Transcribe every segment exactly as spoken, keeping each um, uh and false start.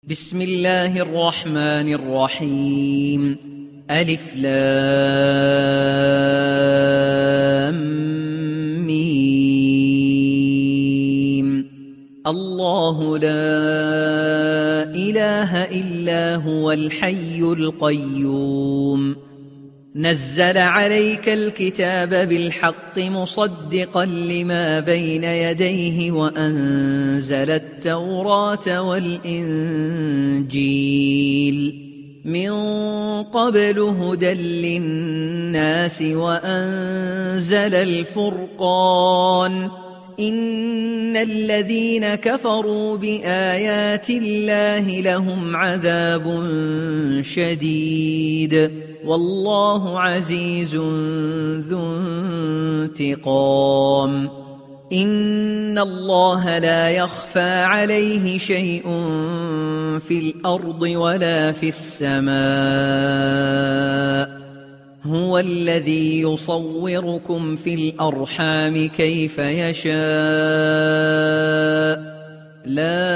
بسم الله الرحمن الرحيم. ألف لام ميم. الله لا إله إلا هو الحي القيوم نزل عليك الكتاب بالحق مصدقا لما بين يديه وأنزل التوراة والإنجيل من قبل هدى للناس وأنزل الفرقان إن الذين كفروا بآيات الله لهم عذاب شديد والله عزيز ذو انتقام. إن الله لا يخفى عليه شيء في الأرض ولا في السماء هو الذي يصوركم في الأرحام كيف يشاء لا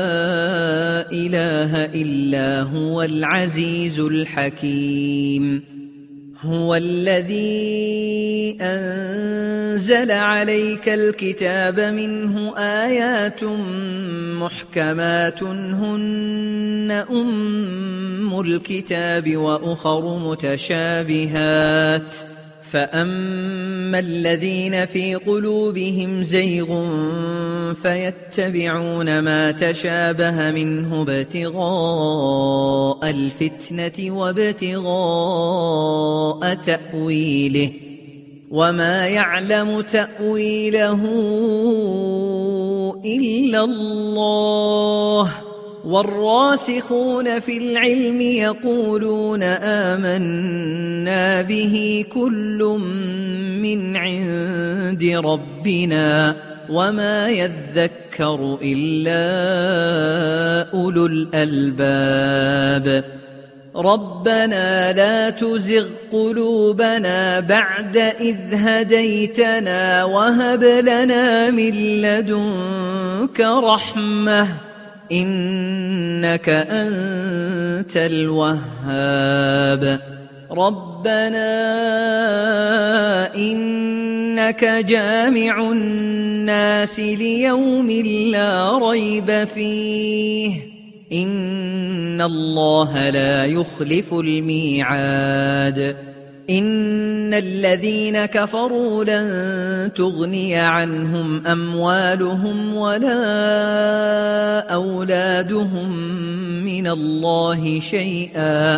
إله إلا هو العزيز الحكيم. هو الذي أنزل عليك الكتاب منه آيات محكمات هن أم الكتاب وأخر متشابهات فأما الذين في قلوبهم زيغ فيتبعون ما تشابه منه ابتغاء الفتنة وابتغاء تأويله وما يعلم تأويله إلا الله والراسخون في العلم يقولون آمنا به كل من عند ربنا وما يذكر إلا أولو الألباب. ربنا لا تزغ قلوبنا بعد إذ هديتنا وهب لنا من لدنك رحمة إنك أنت الوهاب. ربنا إنك جامع الناس ليوم لا ريب فيه إن الله لا يخلف الميعاد. إن الذين كفروا لن تغني عنهم أموالهم ولا أولادهم من الله شيئا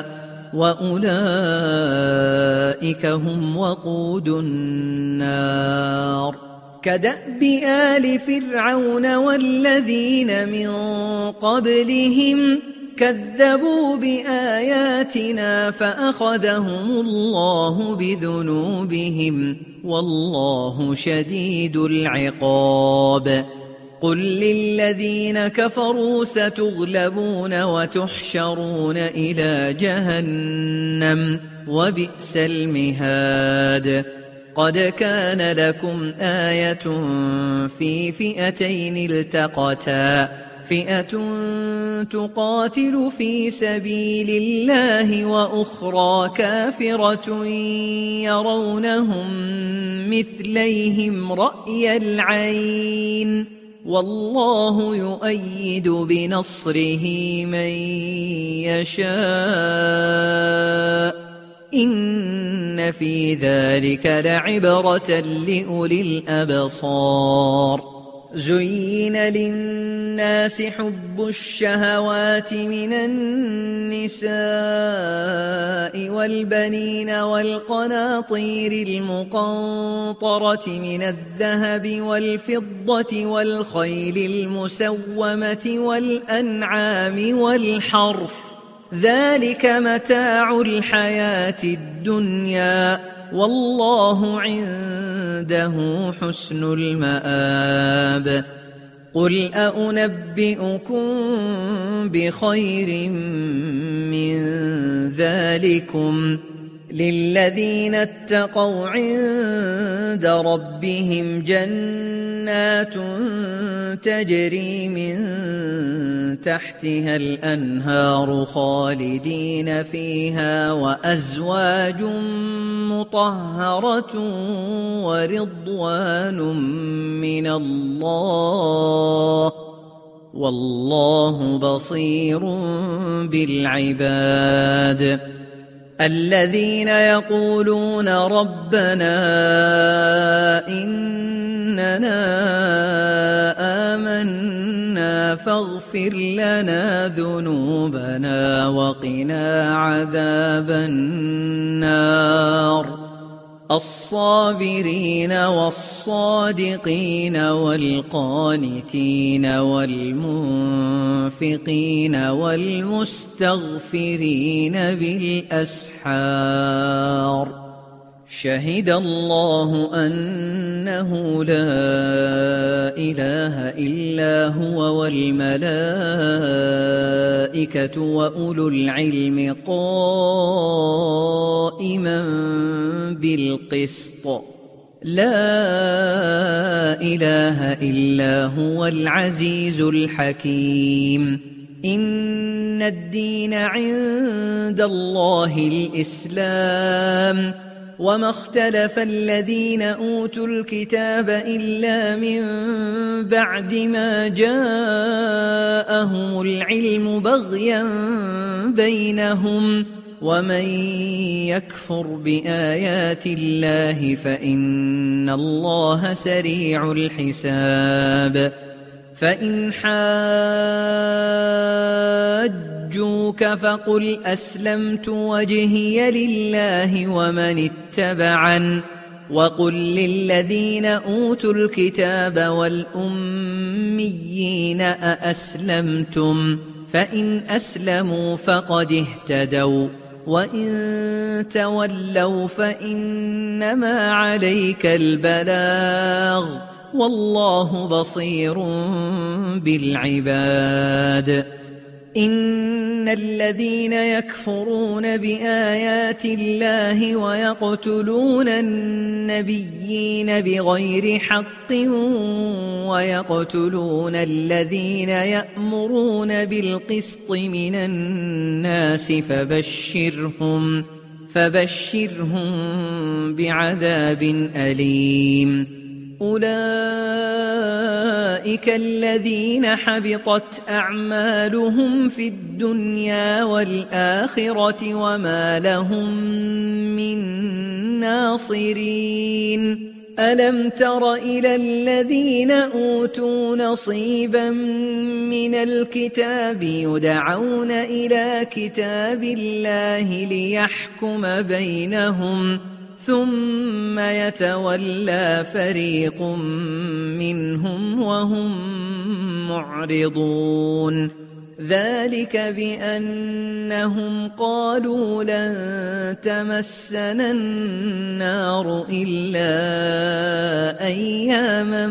وأولئك هم وقود النار. كدأب آل فرعون والذين من قبلهم كذبوا بآياتنا فأخذهم الله بذنوبهم والله شديد العقاب. قل للذين كفروا ستغلبون وتحشرون إلى جهنم وبئس المهاد. قد كان لكم آية في فئتين التقتا فئة تقاتل في سبيل الله وأخرى كافرة يرونهم مثليهم رأي العين والله يؤيد بنصره من يشاء إن في ذلك لعبرة لأولي الأبصار. زين للناس حب الشهوات من النساء والبنين والقناطير المقنطرة من الذهب والفضة والخيل المسومة والأنعام والحرث ذلك متاع الحياة الدنيا والله عنده حسن المآب. قل أنبئكم بخير من ذلكم للذين اتقوا عند ربهم جنات تجري من تحتها الأنهار خالدين فيها وأزواج مطهرة ورضوان من الله والله بصير بالعباد. الذين يقولون ربنا إننا آمنا فاغفر لنا ذنوبنا وقنا عذاب النار. الصابرين والصادقين والقانتين والمنفقين والمستغفرين بالأسحار. شهد الله أنه لا إله إلا هو والملائكة وأولو العلم قائما بالقسط. لا إله إلا هو العزيز الحكيم. إن الدين عند الله الإسلام وما اختلف الذين أوتوا الكتاب إلا من بعد ما جاءهم العلم بغيا بينهم ومن يكفر بآيات الله فإن الله سريع الحساب. فإن حاجوك فقل أسلمت وجهي لله ومن اتبعن وقل للذين أوتوا الكتاب والأميين أأسلمتم فإن أسلموا فقد اهتدوا وإن تولوا فإنما عليك البلاغ والله بصير بالعباد. إن الذين يكفرون بآيات الله ويقتلون النبيين بغير حق ويقتلون الذين يأمرون بالقسط من الناس فبشرهم فبشرهم بعذاب أليم. أولئك الذين حبطت أعمالهم في الدنيا والآخرة وما لهم من ناصرين. ألم تر إلى الذين أوتوا نصيبا من الكتاب يدعون إلى كتاب الله ليحكم بينهم ثم يتولى فريق منهم وهم معرضون. ذلك بأنهم قالوا لن تمسنا النار إلا أياما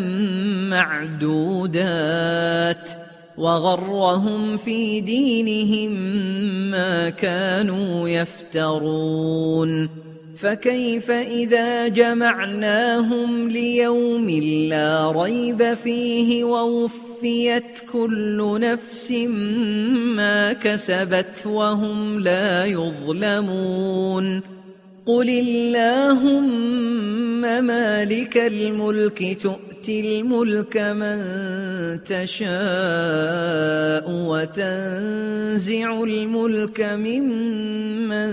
معدودات وغرهم في دينهم ما كانوا يفترون. فكيف إذا جمعناهم ليوم لا ريب فيه ووفيت كل نفس ما كسبت وهم لا يظلمون. قل اللهم مالك الملك تؤتي الملك من تشاء وتنزع الملك ممن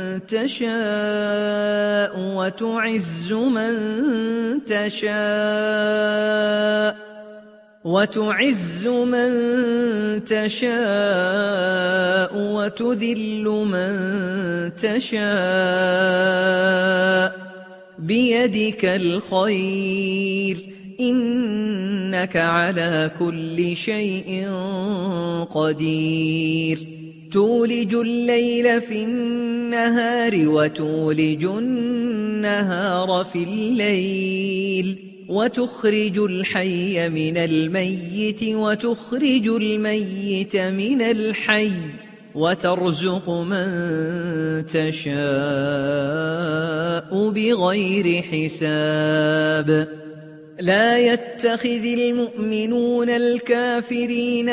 تشاء وتعز من تشاء وتعز من تشاء وتذل من تشاء بيدك الخير إنك على كل شيء قدير. تولج الليل في النهار وتولج النهار في الليل وتخرج الحي من الميت وتخرج الميت من الحي وترزق من تشاء بغير حساب. لا يتخذ المؤمنون الكافرين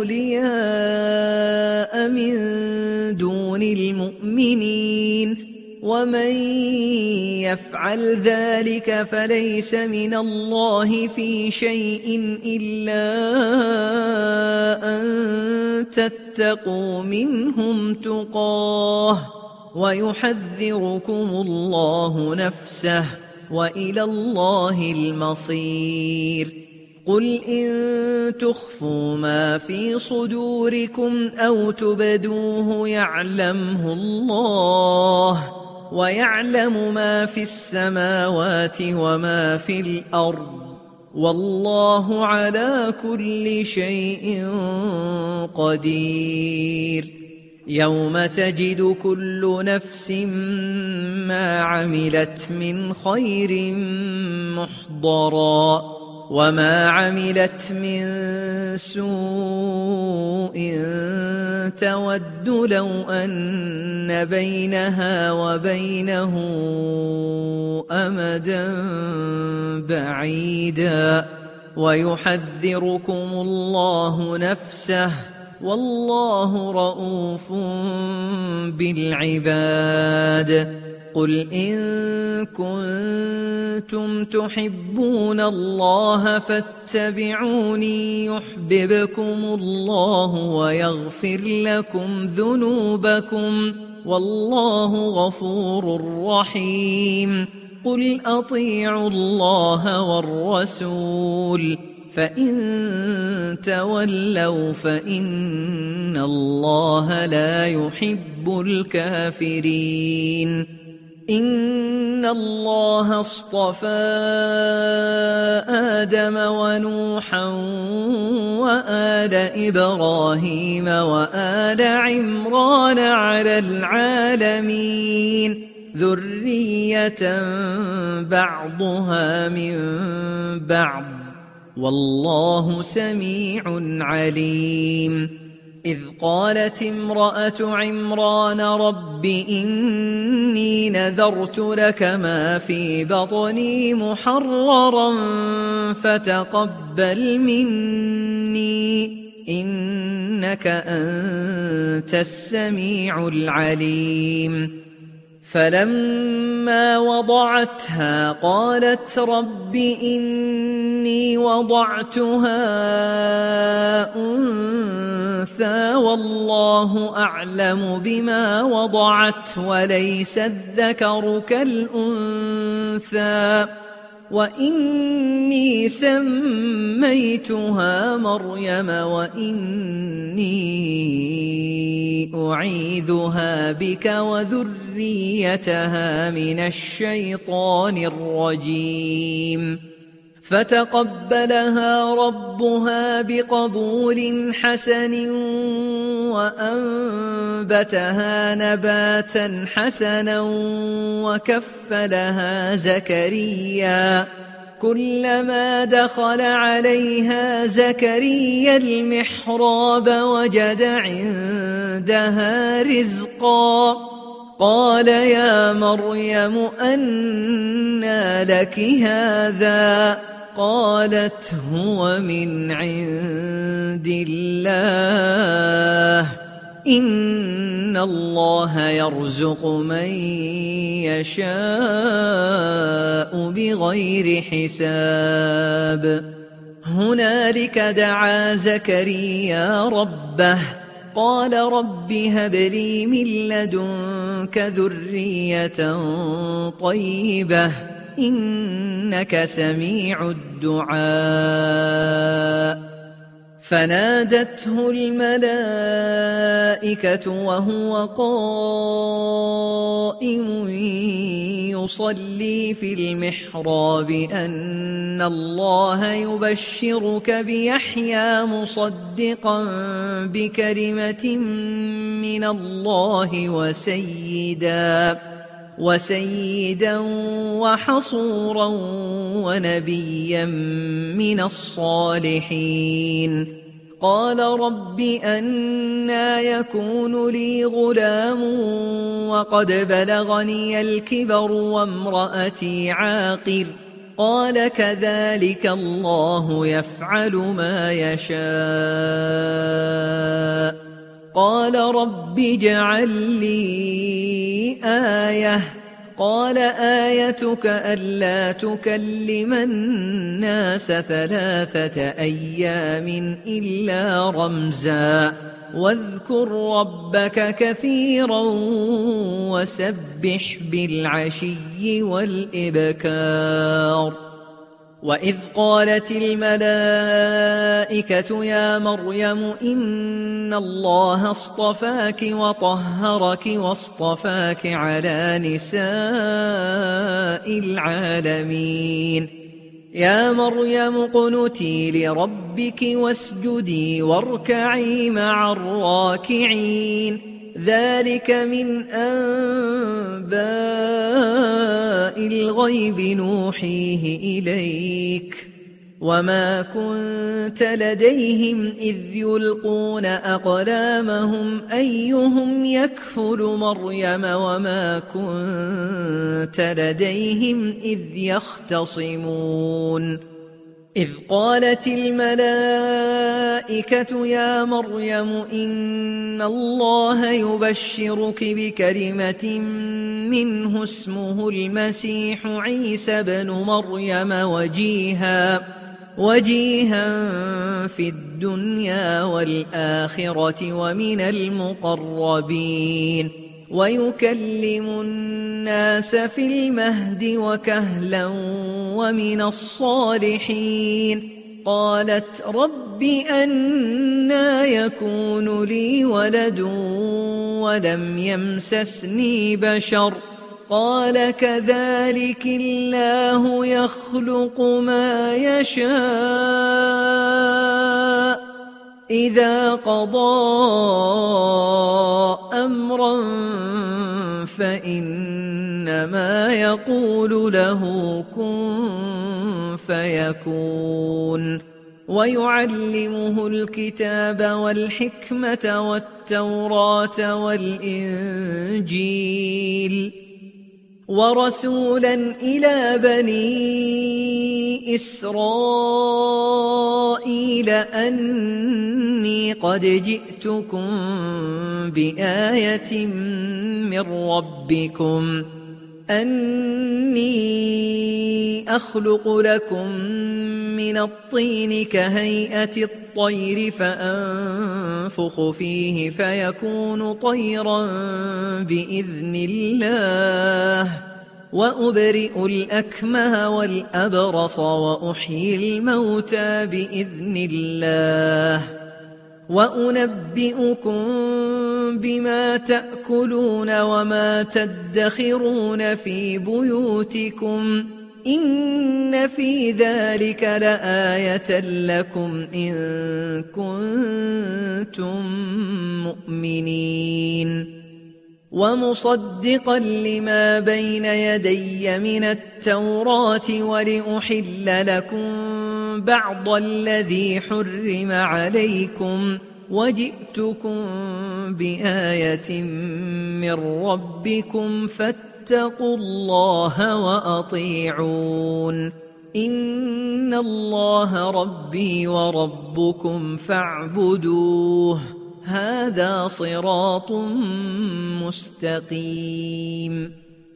أولياء من دون المؤمنين ومن يفعل ذلك فليس من الله في شيء إلا أن تتقوا منهم تقاه ويحذركم الله نفسه وإلى الله المصير. قل إن تخفوا ما في صدوركم أو تبدوه يعلمه الله ويعلم ما في السماوات وما في الأرض والله على كل شيء قدير. يوم تجد كل نفس ما عملت من خير محضرا وما عملت من سوء تود لو أن بينها وبينه أمدا بعيدا ويحذركم الله نفسه والله رؤوف بالعباد. قل إن كنتم تحبون الله فاتبعوني يحببكم الله ويغفر لكم ذنوبكم والله غفور رحيم. قل أطيعوا الله والرسول فإن تولوا فإن الله لا يحب الكافرين. إن الله اصطفى آدم ونوحا وآل إبراهيم وآل عمران على العالمين ذرية بعضها من بعض والله سميع عليم. إذ قالت امرأة عمران رب إني نذرت لك ما في بطني محررا فتقبل مني إنك أنت السميع العليم. فلما وضعتها قالت رب إني وضعتها أنثى والله أعلم بما وضعت وليس الذكر كالأنثى وإني سميتها مريم وإني أعيذها بك وذريتها من الشيطان الرجيم. فتقبلها ربها بقبول حسن وأنبتها نباتا حسنا وكفلها زكريا كلما دخل عليها زكريا المحراب وجد عندها رزقا قال يا مريم أنى لك هذا قالت هو من عند الله إن الله يرزق من يشاء بغير حساب. هنالك دعا زكريا ربه قال رب هب لي من لدنك ذرية طيبة إنك سميع الدعاء. فنادته الملائكة وهو قائم يصلي في المحراب أن الله يبشرك بيحيى مصدقا بكلمة من الله وسيدا وسيدا وحصورا ونبيا من الصالحين. قال رب أنى يكون لي غلام وقد بلغني الكبر وامرأتي عاقر قال كذلك الله يفعل ما يشاء قال رب اجعل لي آية قال آيتك ألا تكلم الناس ثلاثة أيام إلا رمزا واذكر ربك كثيرا وسبح بالعشي والإبكار وإذ قالت الملائكة يا مريم إن الله اصطفاك وطهرك واصطفاك على نساء العالمين يا مريم اقنتي لربك واسجدي واركعي مع الراكعين ذلك من أنباء الغيب نوحيه إليك وما كنت لديهم إذ يلقون أقلامهم أيهم يكفل مريم وما كنت لديهم إذ يختصمون إذ قالت الملائكة يا مريم إن الله يبشرك بكلمة منه اسمه المسيح عيسى بن مريم وجيها وجيها في الدنيا والآخرة ومن المقربين ويكلم الناس في المهد وكهلا ومن الصالحين قالت رب أنى يكون لي ولد ولم يمسسني بشر قال كذلك الله يخلق ما يشاء إذا قضى أمرا فإنما يقول له كن فيكون ويعلمه الكتاب والحكمة والتوراة والإنجيل ورسولا إلى بني إسرائيل أني قد جئتكم بآية من ربكم أني أخلق لكم من الطين كهيئة الطير فأنفخ فيه فيكون طيرا بإذن الله وأبرئ الأكمه والأبرص وأحيي الموتى بإذن الله وأنبئكم بما تأكلون وما تدخرون في بيوتكم إن في ذلك لآية لكم إن كنتم مؤمنين ومصدقا لما بين يدي من التوراة ولأحل لكم بعض الذي حرم عليكم وجئتكم بآية من ربكم فاتقوا الله وأطيعون إن الله ربي وربكم فاعبدوه هذا صراط مستقيم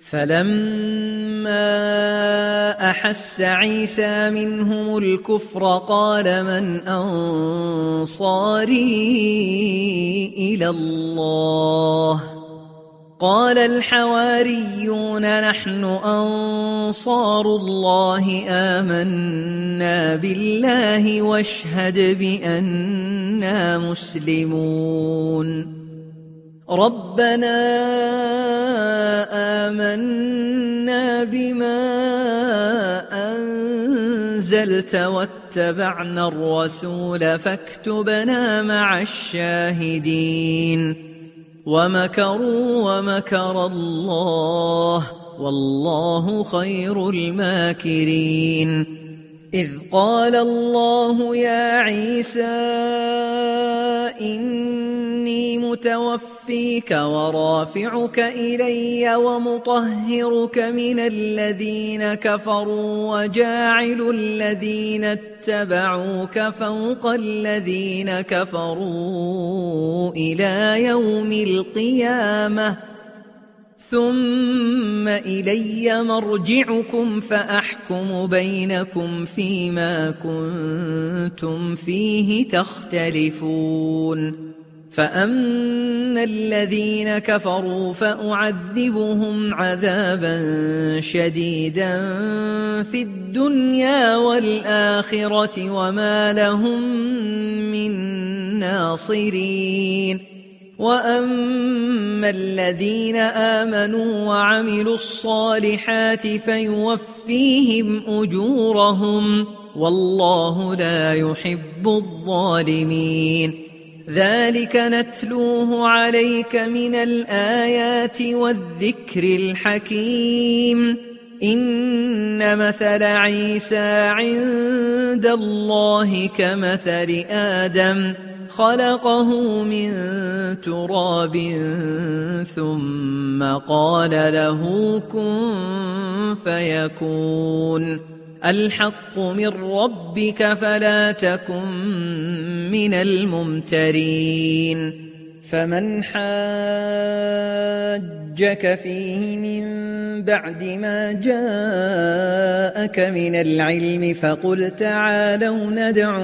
فلما أحس عيسى منهم الكفر قال من أنصاري إلى الله قال الحواريون نحن أنصار الله آمنا بالله واشهد بأننا مسلمون ربنا آمنا بما أنزلت واتبعنا الرسول فاكتبنا مع الشاهدين ومكروا ومكر الله والله خير الماكرين إذ قال الله يا عيسى إني إني متوفيك ورافعك إلي ومطهرك من الذين كفروا وجاعل الذين اتبعوك فوق الذين كفروا إلى يوم القيامة ثم إلي مرجعكم فأحكم بينكم فيما كنتم فيه تختلفون فأما الذين كفروا فأعذبهم عذابا شديدا في الدنيا والآخرة وما لهم من ناصرين وأما الذين آمنوا وعملوا الصالحات فيوفيهم أجورهم والله لا يحب الظالمين ذلك نتلوه عليك من الآيات والذكر الحكيم إن مثل عيسى عند الله كمثل آدم خلقه من تراب ثم قال له كن فيكون الحق من ربك فلا تكن من الممترين فمن حاجك فيه من بعد ما جاءك من العلم فقل تعالوا ندع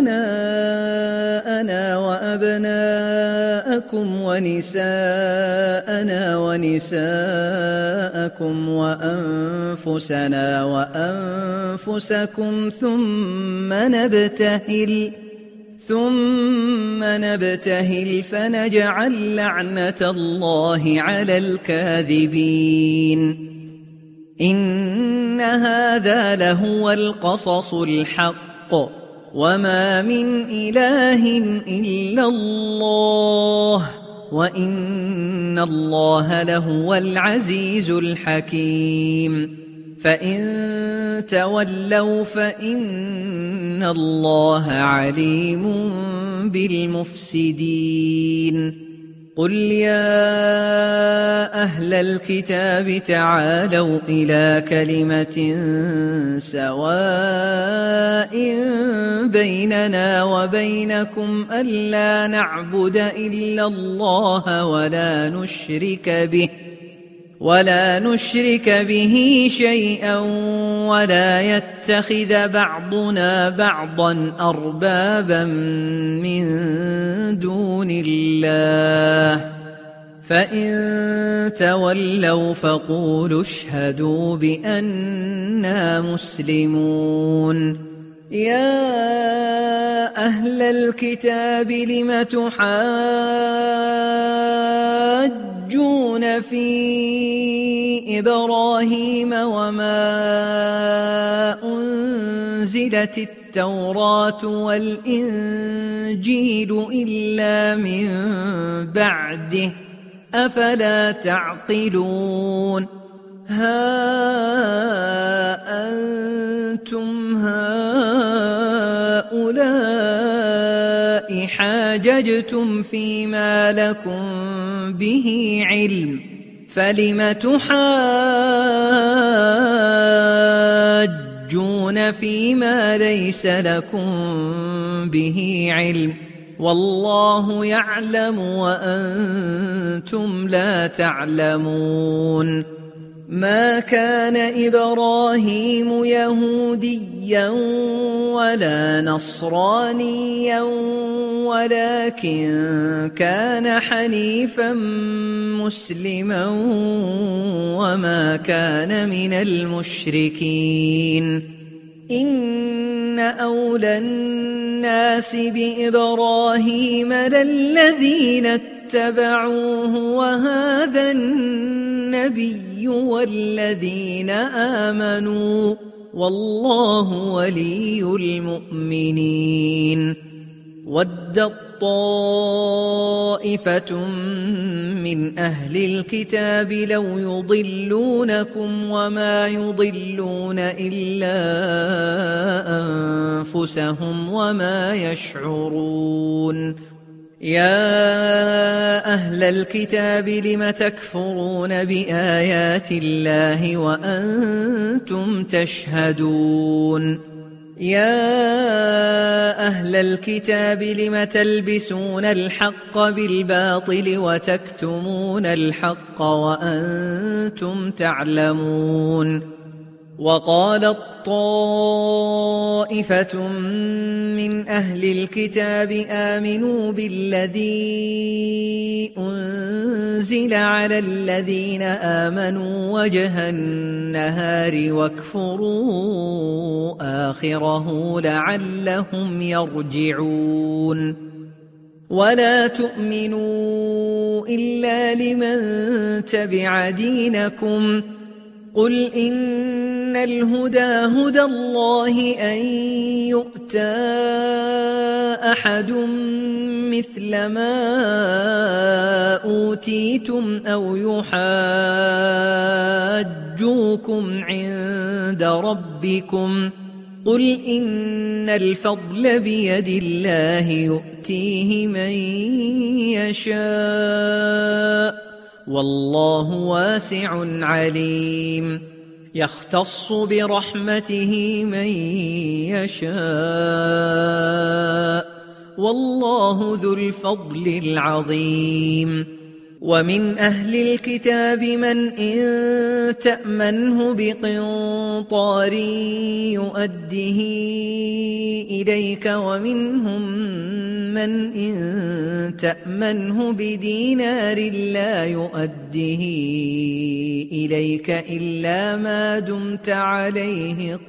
أبناءنا وأبناءكم ونساءنا ونساءكم وأنفسنا وأنفسكم ثم نبتهل ثم نبتهل فنجعل لعنة الله على الكاذبين إن هذا لهو القصص الحق وما من إله إلا الله وإن الله لهو العزيز الحكيم فإن تولوا فإن الله عليم بالمفسدين قل يا أهل الكتاب تعالوا إلى كلمة سواء بيننا وبينكم ألا نعبد إلا الله ولا نشرك به ولا نشرك به شيئا ولا يتخذ بعضنا بعضا أربابا من دون الله فإن تولوا فقولوا اشهدوا بأننا مسلمون يا أهل الكتاب لم تحاجون في إبراهيم وما أنزلت التوراة والإنجيل إلا من بعده أفلا تعقلون ها أنتم هؤلاء حاججتم فيما لكم به علم فلم تحاجون فيما ليس لكم به علم والله يعلم وأنتم لا تعلمون ما كان إبراهيم يهوديا ولا نصرانيا ولكن كان حنيفا مسلما وما كان من المشركين إن أولى الناس بإبراهيم للذين اتبعوه وهذا النبي والذين آمنوا والله ولي المؤمنين ودت طائفة من أهل الكتاب لو يضلونكم وما يضلون إلا أنفسهم وما يشعرون يا أهل الكتاب لم تكفرون بآيات الله وأنتم تشهدون يا أهل الكتاب لم تلبسون الحق بالباطل وتكتمون الحق وأنتم تعلمون وقالت طائفة من أهل الكتاب آمنوا بالذي أنزل على الذين آمنوا وجه النهار واكفروا آخره لعلهم يرجعون ولا تؤمنوا إلا لمن تبع دينكم قل إن الهدى هدى الله أن يؤتى أحد مثل ما أوتيتم أو يحاجوكم عند ربكم قل إن الفضل بيد الله يؤتيه من يشاء والله واسع عليم يختص برحمته من يشاء والله ذو الفضل العظيم ومن أهل الكتاب من إن تأمنه بقنطار يؤده إليك ومنهم من إن تأمنه بدينار لا يؤده إليك إلا ما دمت عليه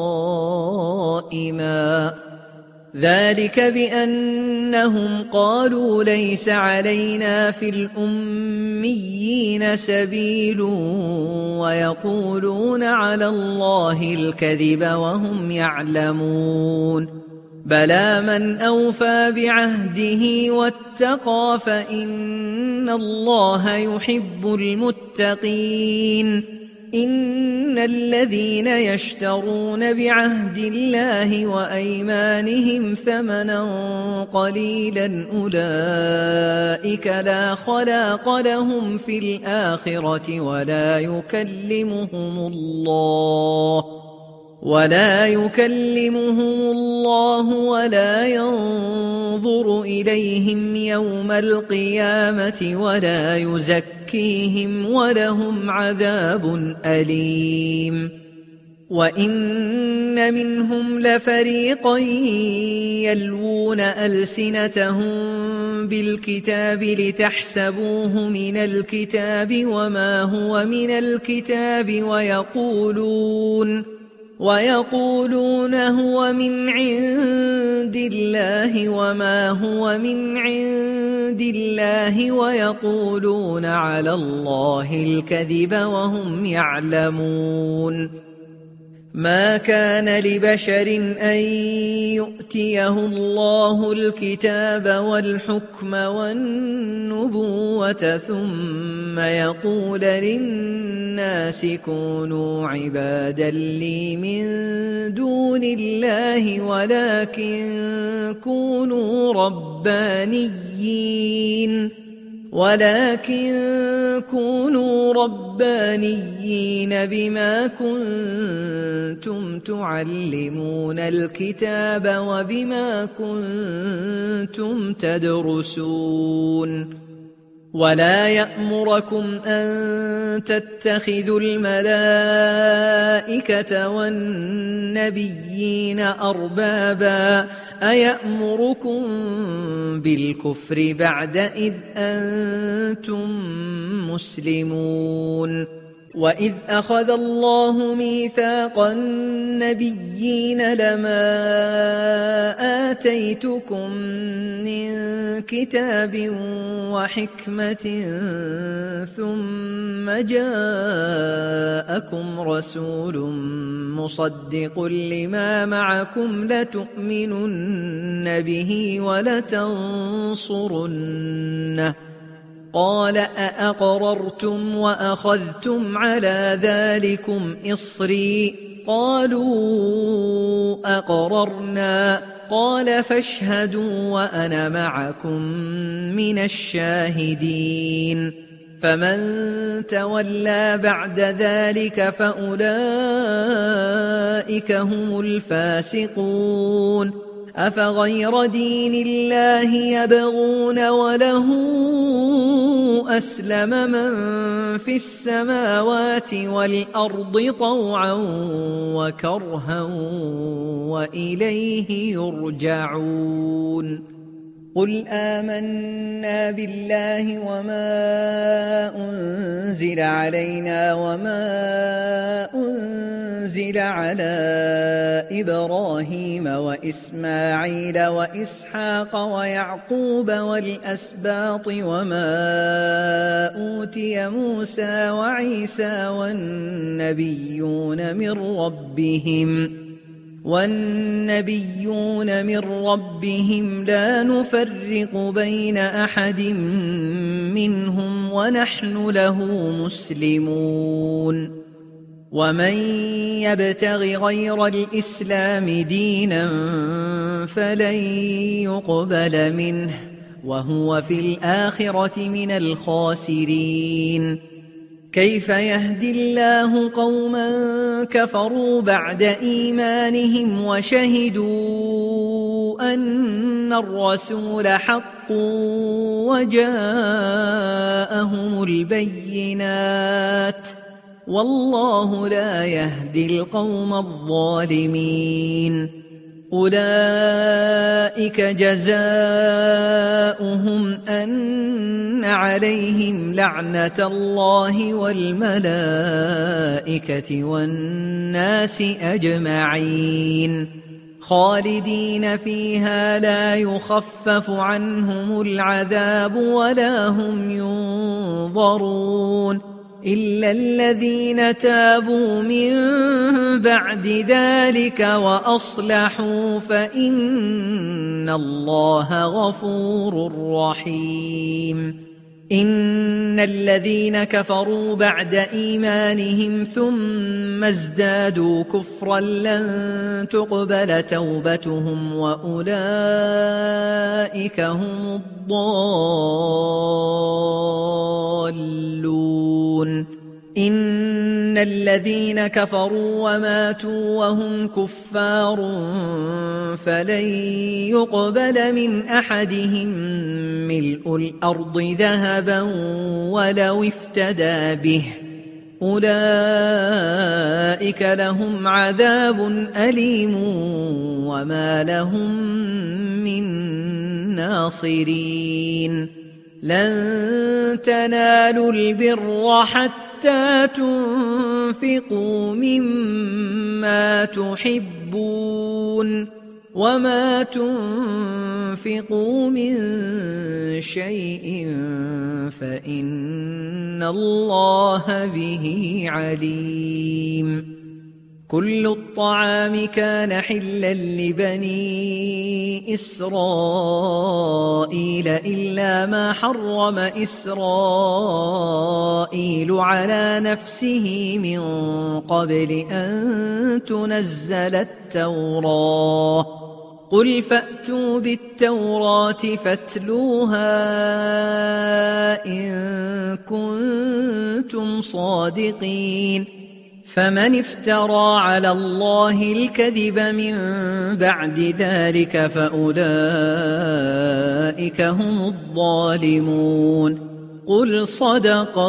قائما ذلك بأنهم قالوا ليس علينا في الأميين سبيل ويقولون على الله الكذب وهم يعلمون بلى من أوفى بعهده واتقى فإن الله يحب المتقين إن الذين يشترون بعهد الله وأيمانهم ثمنا قليلا أولئك لا خلاق لهم في الآخرة ولا يكلمهم الله ولا يكلمهم الله ولا ينظر إليهم يوم القيامة ولا يزكيهم ولهم عذاب أليم وإن منهم لفريقا يلوون ألسنتهم بالكتاب لتحسبوه من الكتاب وما هو من الكتاب ويقولون ويقولون هو من عند الله وما هو من عند الله ويقولون على الله الكذب وهم يعلمون ما كان لبشر أن يؤتيه الله الكتاب والحكم والنبوة ثم يقول للناس كونوا عبادا لي من دون الله ولكن كونوا ربانيين ولكن كونوا ربانيين بما كنتم تعلمون الكتاب وبما كنتم تدرسون ولا يأمركم أن تتخذوا الملائكة والنبيين أربابا أيأمركم بالكفر بعد إذ أنتم مسلمون وإذ أخذ الله ميثاق النبيين لما آتيتكم من كتاب وحكمة ثم جاءكم رسول مصدق لما معكم لتؤمنن به ولتنصرنه قال أأقررتم وأخذتم على ذلكم إصري قالوا أقررنا قال فاشهدوا وأنا معكم من الشاهدين فمن تولى بعد ذلك فأولئك هم الفاسقون أفغير دين الله يبغون وله أسلم من في السماوات والأرض طوعا وكرها وإليه يرجعون قل آمنا بالله وما أنزل علينا وما أنزل على إبراهيم وإسماعيل وإسحاق ويعقوب والأسباط وما أوتي موسى وعيسى والنبيون من ربهم والنبيون من ربهم لا نفرق بين أحد منهم ونحن له مسلمون ومن يبتغ غير الإسلام دينا فلن يقبل منه وهو في الآخرة من الخاسرين كيف يهدي الله قوما كفروا بعد إيمانهم وشهدوا أن الرسول حق وجاءهم البينات والله لا يهدي القوم الظالمين أولئك جزاؤهم أن عليهم لعنة الله والملائكة والناس أجمعين خالدين فيها لا يخفف عنهم العذاب ولا هم ينظرون إلا الذين تابوا من بعد ذلك وأصلحوا فإن الله غفور رحيم إن الذين كفروا بعد إيمانهم ثم ازدادوا كفرا لن تقبل توبتهم وأولئك هم الضالون إن الذين كفروا وماتوا وهم كفار فلن يقبل من أحدهم ملء الأرض ذهبا ولو افتدى به أولئك لهم عذاب أليم وما لهم من ناصرين لن تنالوا البر حتى تنفقوا مما تحبون وما تنفقوا من شيء فإن الله به عليم كل الطعام كان حلا لبني إسرائيل إلا ما حرم إسرائيل على نفسه من قبل أن تنزل التوراة قل فأتوا بالتوراة فاتلوها إن كنتم صادقين فمن افترى على الله الكذب من بعد ذلك فأولئك هم الظالمون قل صدق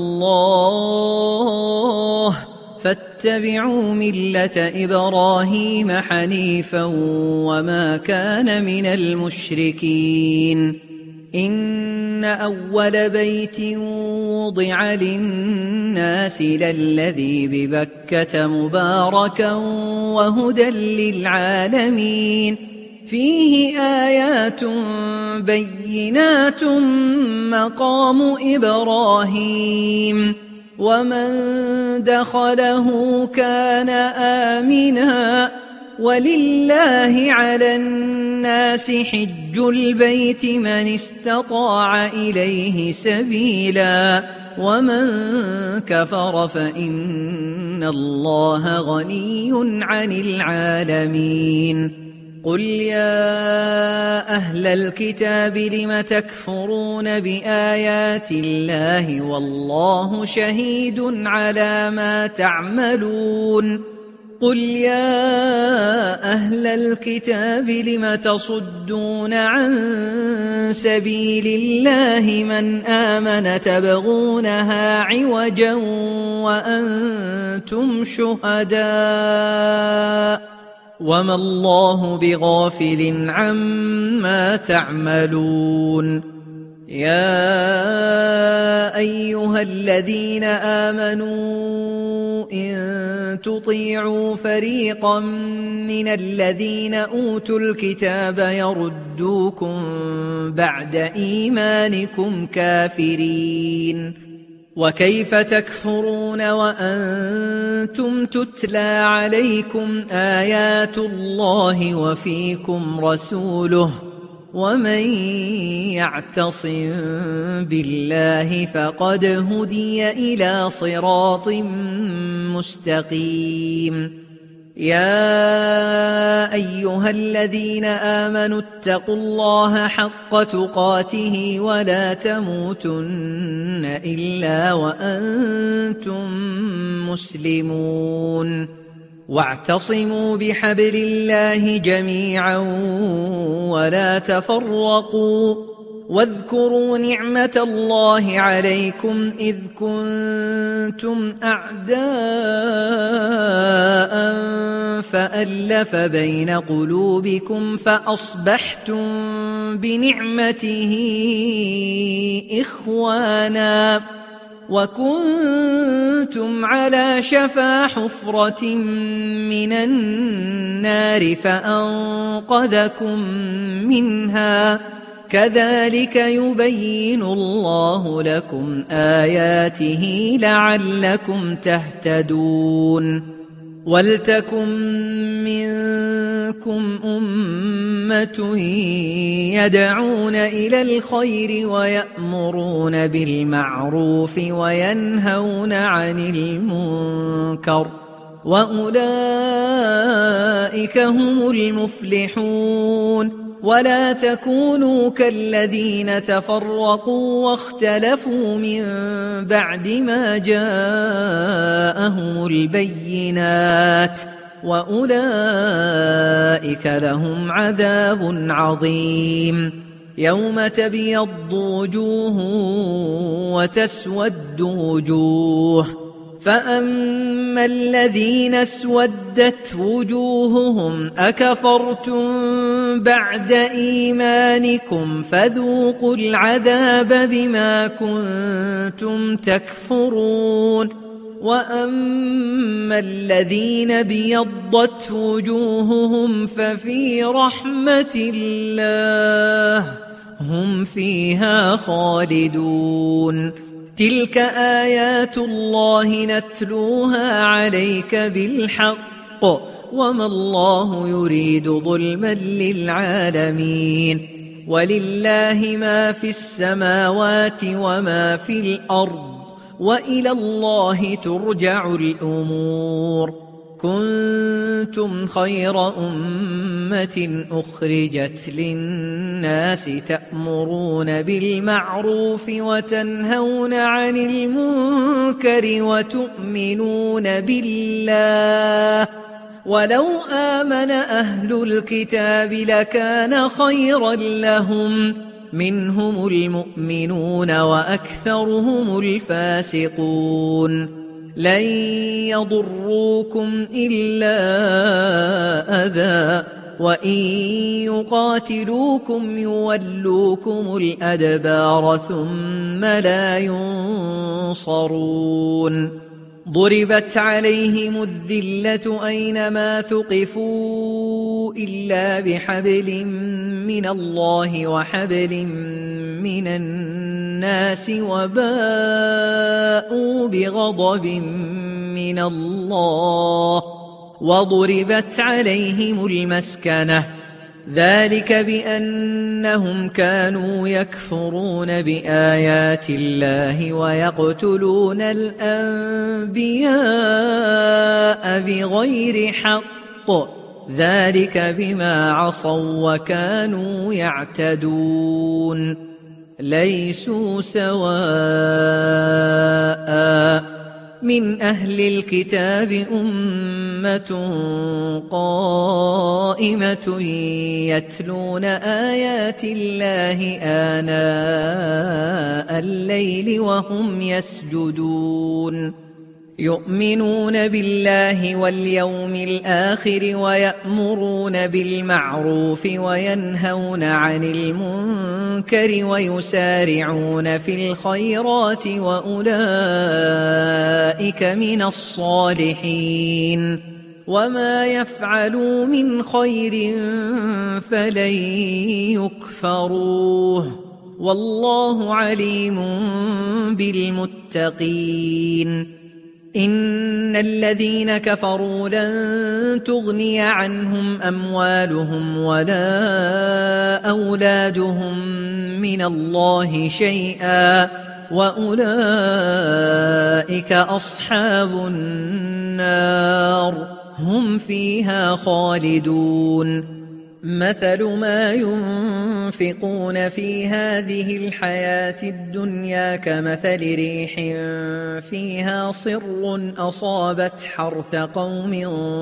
الله فاتبعوا ملة إبراهيم حنيفا وما كان من المشركين إن أول بيت وضع للناس للذي ببكة مباركا وهدى للعالمين فيه آيات بينات مقام إبراهيم ومن دخله كان آمنا ولله على الناس حج البيت من استطاع إليه سبيلا ومن كفر فإن إن الله غني عن العالمين قل يا أهل الكتاب لم تكفرون بآيات الله والله شهيد على ما تعملون قل يا أهل الكتاب لم تصدون عن سبيل الله من آمن تبغونها عوجا وأنتم شهداء وما الله بغافل عما تعملون يا أيها الذين آمنوا إن تطيعوا فريقا من الذين أوتوا الكتاب يردوكم بعد إيمانكم كافرين وكيف تكفرون وأنتم تتلى عليكم آيات الله وفيكم رسوله ومن يعتصم بالله فقد هدي إلى صراط مستقيم يا أيها الذين آمنوا اتقوا الله حق تقاته ولا تموتن إلا وأنتم مسلمون واعتصموا بحبل الله جميعا ولا تفرقوا واذكروا نعمة الله عليكم إذ كنتم أعداء فألف بين قلوبكم فأصبحتم بنعمته إخوانا وكنتم على شفا حفرة من النار فأنقذكم منها كذلك يبين الله لكم آياته لعلكم تهتدون ولتكن منكم أمة يدعون إلى الخير ويأمرون بالمعروف وينهون عن المنكر وأولئك هم المفلحون ولا تكونوا كالذين تفرقوا واختلفوا من بعد ما جاءهم البينات وأولئك لهم عذاب عظيم يوم تبيض وجوه وتسود وجوه فأما الذين اسودت وجوههم أكفرتم بعد إيمانكم فذوقوا العذاب بما كنتم تكفرون وأما الذين بيضت وجوههم ففي رحمة الله هم فيها خالدون تلك آيات الله نتلوها عليك بالحق وما الله يريد ظلما للعالمين ولله ما في السماوات وما في الأرض وإلى الله ترجع الأمور كنتم خير أمة أخرجت للناس تأمرون بالمعروف وتنهون عن المنكر وتؤمنون بالله ولو آمن أهل الكتاب لكان خيرا لهم منهم المؤمنون وأكثرهم الفاسقون لن يضروكم إلا أذى وإن يقاتلوكم يولوكم الأدبار ثم لا ينصرون ضربت عليهم الذلة أينما ثقفوا إلا بحبل من الله وحبل من الناس وباءوا بغضب من الله وضربت عليهم المسكنة ذلك بأنهم كانوا يكفرون بآيات الله ويقتلون الأنبياء بغير حق، ذلك بما عصوا وكانوا يعتدون. ليسوا سواء من أهل الكتاب أمة قائمة يتلون آيات الله آناء الليل وهم يسجدون، يؤمنون بالله واليوم الآخر ويأمرون بالمعروف وينهون عن المنكر ويسارعون في الخيرات وأولئك من الصالحين، وما يفعلوا من خير فلن يكفروه، والله عليم بالمتقين. إن الذين كفروا لن تغني عنهم أموالهم ولا أولادهم من الله شيئا، وأولئك أصحاب النار هم فيها خالدون. مثل ما ينفقون في هذه الحياة الدنيا كمثل ريح فيها صر أصابت حرث قوم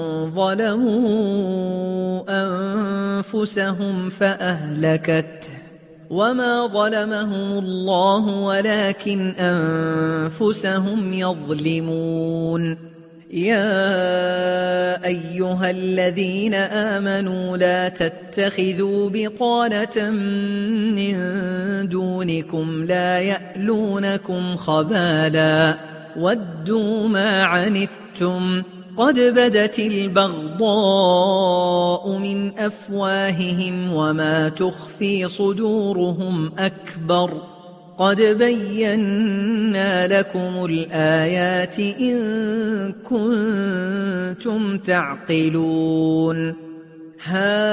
ظلموا أنفسهم فأهلكته، وما ظلمهم الله ولكن أنفسهم يظلمون. يا أيها الذين آمنوا لا تتخذوا بطانة من دونكم لا يألونكم خبالا ودوا ما عنتم قد بدت البغضاء من أفواههم وما تخفي صدورهم أكبر، قد بينا لكم الآيات إن كنتم تعقلون. ها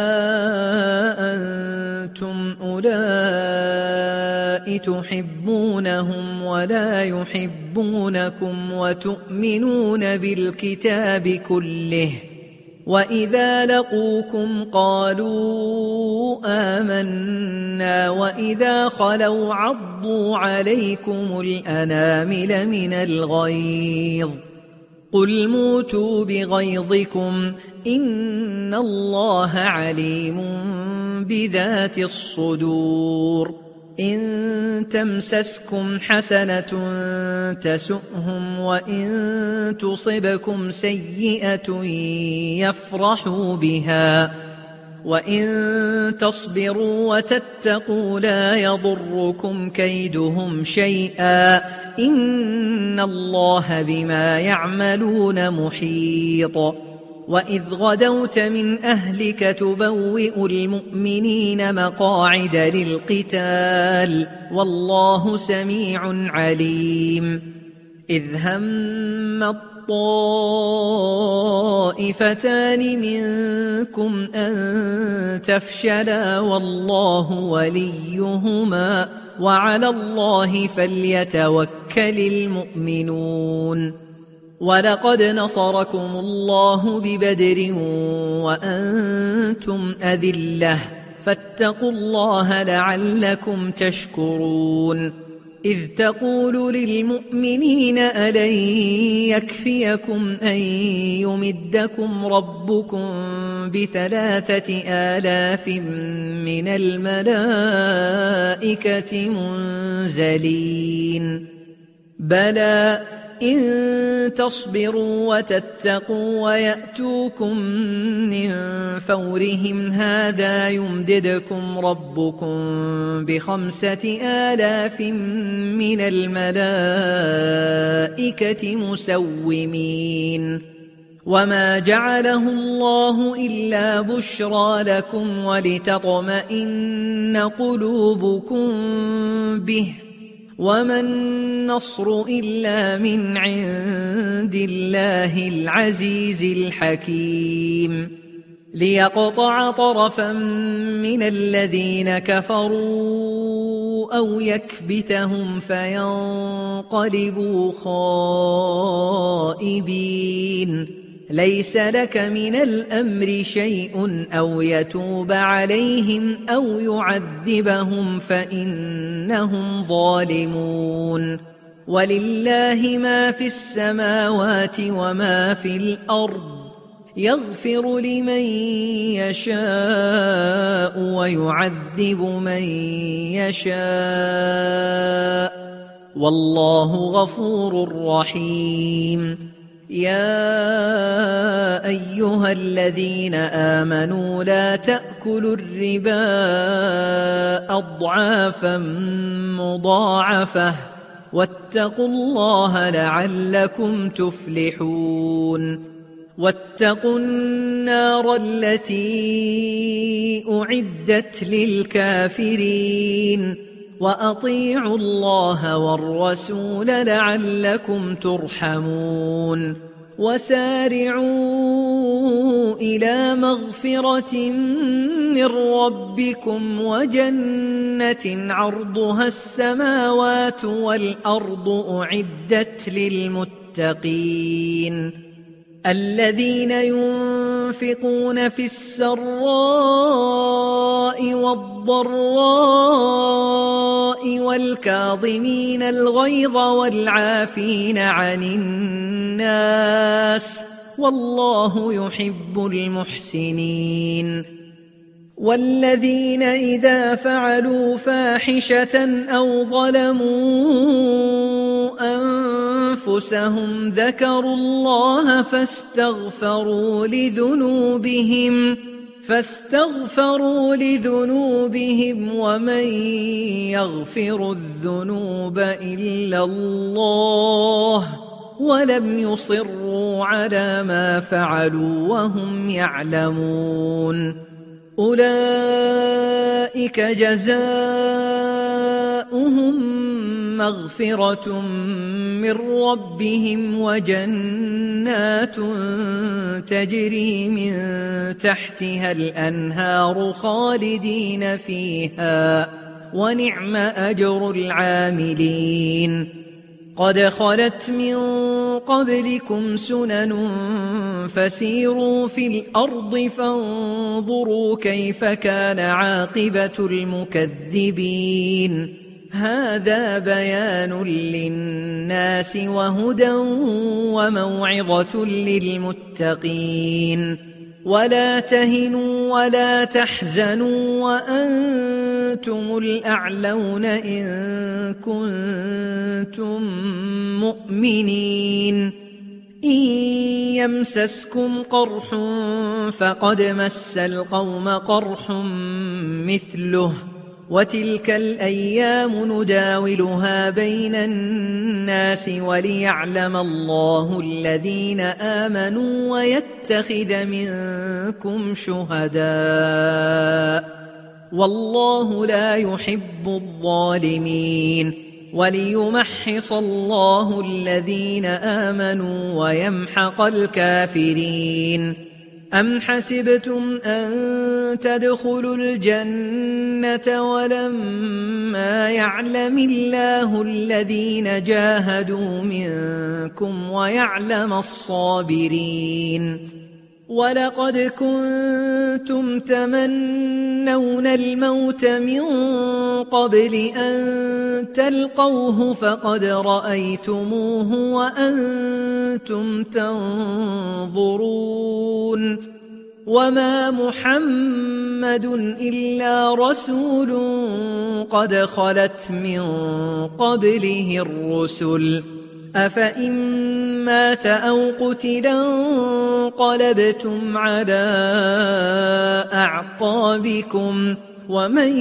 أنتم أولئك تحبونهم ولا يحبونكم وتؤمنون بالكتاب كله، وإذا لقوكم قالوا آمنا وإذا خلوا عضوا عليكم الأنامل من الغيظ، قل موتوا بغيظكم إن الله عليم بذات الصدور. إن تمسسكم حسنة تسؤهم وإن تصبكم سيئة يفرحوا بها، وإن تصبروا وتتقوا لا يضركم كيدهم شيئا إن الله بما يعملون محيط. وإذ غدوت من أهلك تبوئ المؤمنين مقاعد للقتال والله سميع عليم. إذ هم الطائفتان منكم أن تفشلا والله وليهما وعلى الله فليتوكل المؤمنون. ولقد نصركم الله ببدر وأنتم أذلة فاتقوا الله لعلكم تشكرون. إذ تقول للمؤمنين ألن يكفيكم أن يمدكم ربكم بثلاثة آلاف من الملائكة منزلين؟ بلى إن تصبروا وتتقوا ويأتوكم من فورهم هذا يمددكم ربكم بخمسة آلاف من الملائكة مسومين. وما جعله الله إلا بشرى لكم ولتطمئن قلوبكم به، وما النصر إلا من عند الله العزيز الحكيم. ليقطع طرفا من الذين كفروا أو يكبتهم فينقلبوا خائبين. ليس لك من الأمر شيء أو يتوب عليهم أو يعذبهم فإنهم ظالمون. ولله ما في السماوات وما في الأرض، يغفر لمن يشاء ويعذب من يشاء، والله غفور رحيم. يا أيها الذين آمنوا لا تأكلوا الربا أضعافا مضاعفة واتقوا الله لعلكم تفلحون. واتقوا النار التي أعدت للكافرين وأطيعوا الله والرسول لعلكم ترحمون. وسارعوا إلى مغفرة من ربكم وجنة عرضها السماوات والأرض أعدت للمتقين الذين ينفقون في السراء والضراء والكاظمين الغيظ والعافين عن الناس، والله يحب المحسنين. والذين إذا فعلوا فاحشة أو ظلموا أنفسهم ذكروا الله فاستغفروا لذنوبهم فاستغفروا لذنوبهم ومن يغفر الذنوب إلا الله ولم يصروا على ما فعلوا وهم يعلمون. أولئك جزاؤهم مغفرة من ربهم وجنات تجري من تحتها الأنهار خالدين فيها ونعم أجر العاملين. قد خلت من قبلكم سنن فسيروا في الأرض فانظروا كيف كان عاقبة المكذبين. هذا بيان للناس وهدى وموعظة للمتقين. ولا تهنوا ولا تحزنوا وأنتم الأعلون إن كنتم مؤمنين. إن يمسسكم قرح فقد مس القوم قرح مثله وتلك الأيام نداولها بين الناس وليعلم الله الذين آمنوا ويتخذ منكم شهداء والله لا يحب الظالمين وليمحص الله الذين آمنوا ويمحق الكافرين. أم حسبتم أن تدخلوا الجنة ولما يعلم الله الذين جاهدوا منكم ويعلم الصابرين؟ ولقد كنتم تمنون الموت من قبل أن تلقوه فقد رأيتموه وأنتم تنظرون. وما محمد إلا رسول قد خلت من قبله الرسل أفإن مات أو قتلا انقلبتم على أعقابكم ومن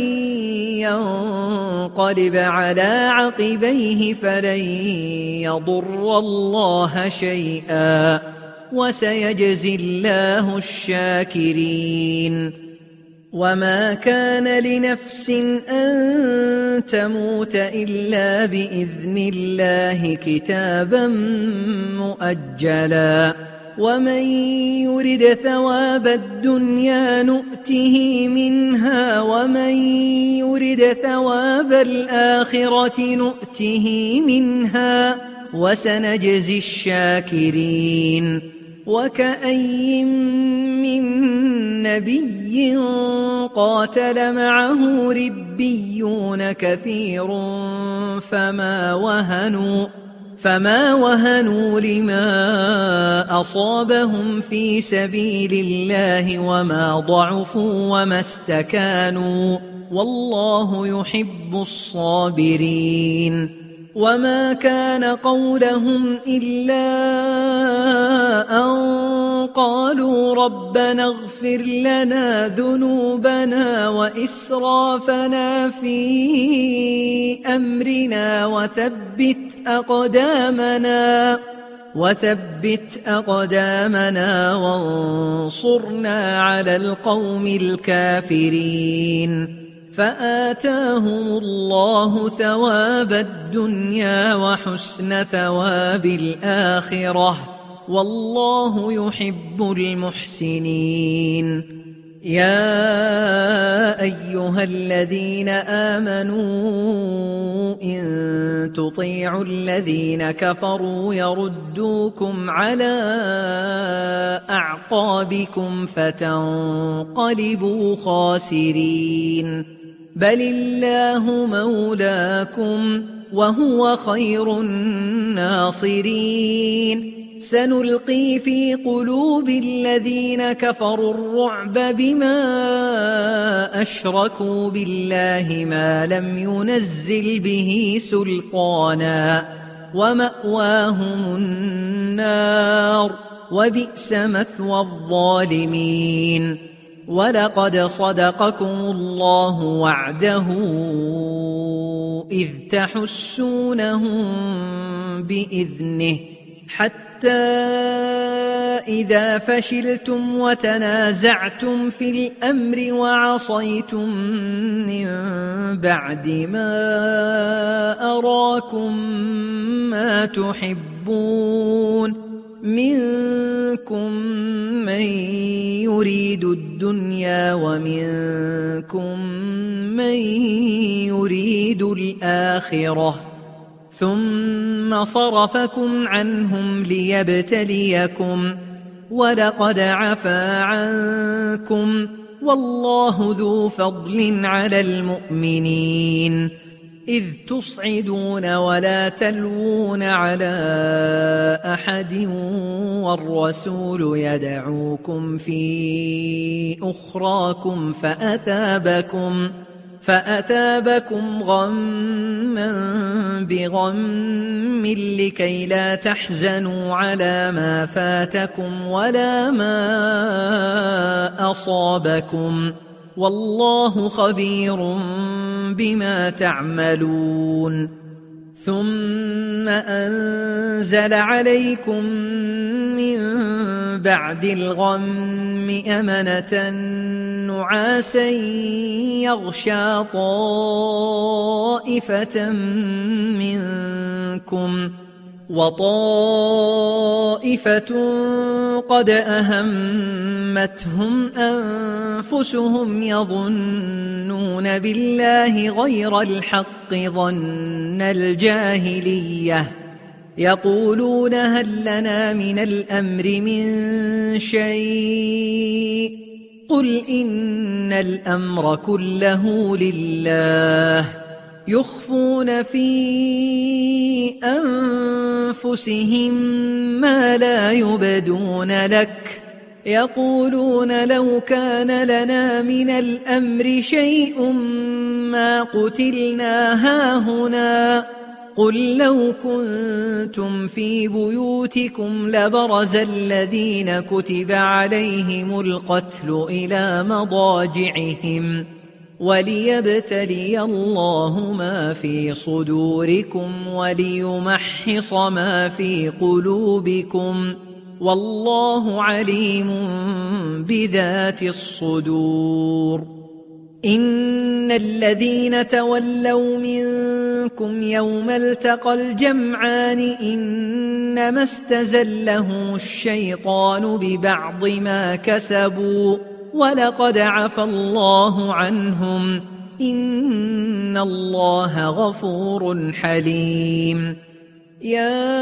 ينقلب على عقبيه فلن يضر الله شيئا وسيجزي الله الشاكرين. وما كان لنفس أن تموت إلا بإذن الله كتابا مؤجلا ومن يرد ثواب الدنيا نؤته منها ومن يرد ثواب الآخرة نؤته منها وسنجزي الشاكرين. وكأي من نبي قاتل معه ربيون كثير فما وهنوا فما وهنوا لما أصابهم في سبيل الله وما ضعفوا وما استكانوا والله يحب الصابرين. وما كان قولهم إلا أن قالوا ربنا اغفر لنا ذنوبنا وإسرافنا في أمرنا وثبت أقدامنا وثبت أقدامنا وانصرنا على القوم الكافرين. فآتاهم الله ثواب الدنيا وحسن ثواب الآخرة والله يحب المحسنين. يا أيها الذين آمنوا إن تطيعوا الذين كفروا يردوكم على أعقابكم فتنقلبوا خاسرين. بل الله مولاكم وهو خير الناصرين. سنلقي في قلوب الذين كفروا الرعب بما أشركوا بالله ما لم ينزل به سلطانا ومأواهم النار وبئس مثوى الظالمين. ولقد صدقكم الله وعده إذ تحسونهم بإذنه حتى إذا فشلتم وتنازعتم في الأمر وعصيتم من بعد ما أراكم ما تحبون منكم من يريد الدنيا ومنكم من يريد الآخرة ثم صرفكم عنهم ليبتليكم ولقد عفا عنكم والله ذو فضل على المؤمنين. إذ تصعدون ولا تلوون على أحد والرسول يدعوكم في أخراكم فأثابكم فأثابكم غما بغم لكي لا تحزنوا على ما فاتكم ولا ما أصابكم والله خبير بما تعملون. ثم أنزل عليكم من بعد الغم أمنة نعاسا يغشى طائفة منكم وطائفة قد أهمتهم أنفسهم يظنون بالله غير الحق ظن الجاهلية يقولون هل لنا من الأمر من شيء قل إن الأمر كله لله يخفون في أنفسهم ما لا يبدون لك يقولون لو كان لنا من الأمر شيء ما قتلنا هاهنا قل لو كنتم في بيوتكم لبرز الذين كتب عليهم القتل إلى مضاجعهم وليبتلي الله ما في صدوركم وليمحص ما في قلوبكم والله عليم بذات الصدور. إن الذين تولوا منكم يوم التقى الجمعان إنما استزلهم الشيطان ببعض ما كسبوا ولقد عفى الله عنهم إن الله غفور حليم. يا